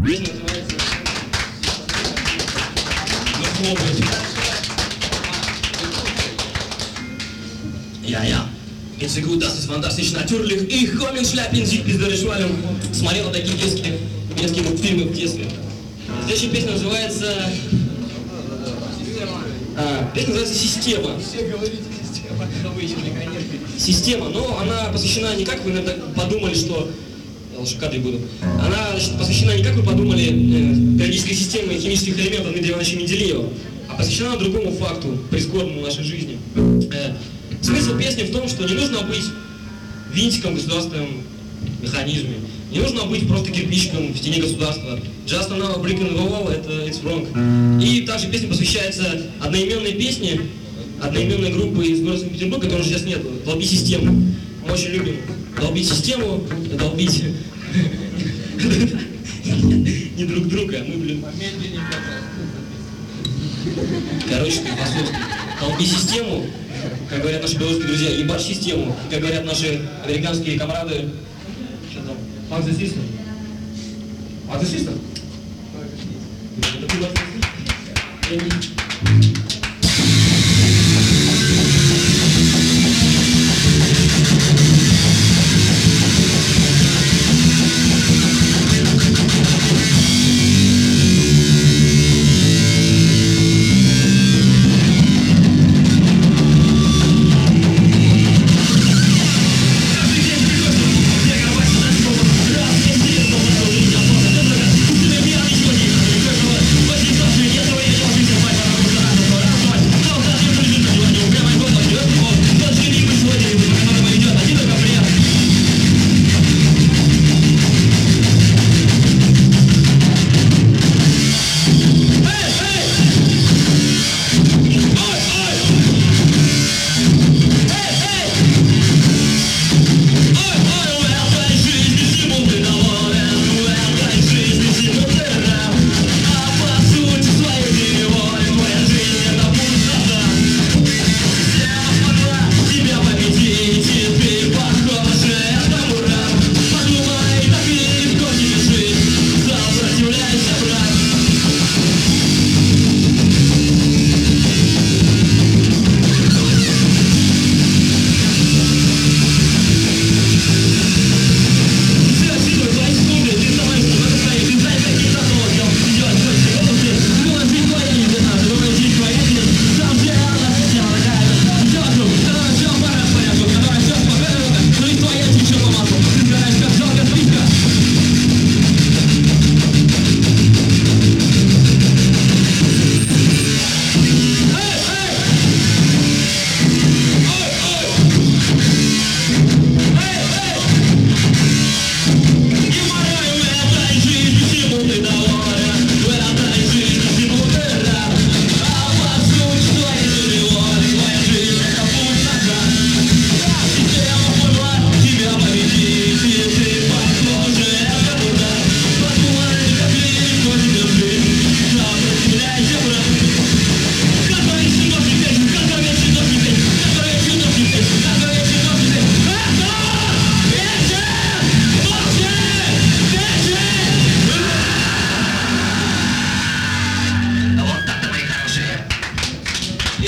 Песня называется Ja. Geht's dir gut, das ist fantastisch natürlich. Ich komme in Schляпин, sich без дорожвалем. Смотрел такие детские мультфильмы в детстве. Следующая песня называется... Песня называется «Система». Все говорите «Система», но вы еще не конечно. Система, но она посвящена не как вы иногда подумали, что... Я лучше в кадре буду. Она посвящена не как вы подумали периодической системы химических элементов Дмитрия Ивановича Менделеева, а посвящена другому факту, прискорбному в нашей жизни. Смысл песни в том, что не нужно быть винтиком в государственном механизме, не нужно быть просто кирпичиком в стене государства. Just another brick in the wall, это it's wrong. И также песня посвящается одноименной песне, одноименной группы из города Санкт-Петербурга, которой сейчас нет, «Долби систему». Мы очень любим долбить систему, долбить не друг друга, мы, блин. Короче, долби систему, как говорят наши белорусские друзья, ебашь систему, как говорят наши американские комрады. Что там? Fuck the system. Fuck the system? Это было...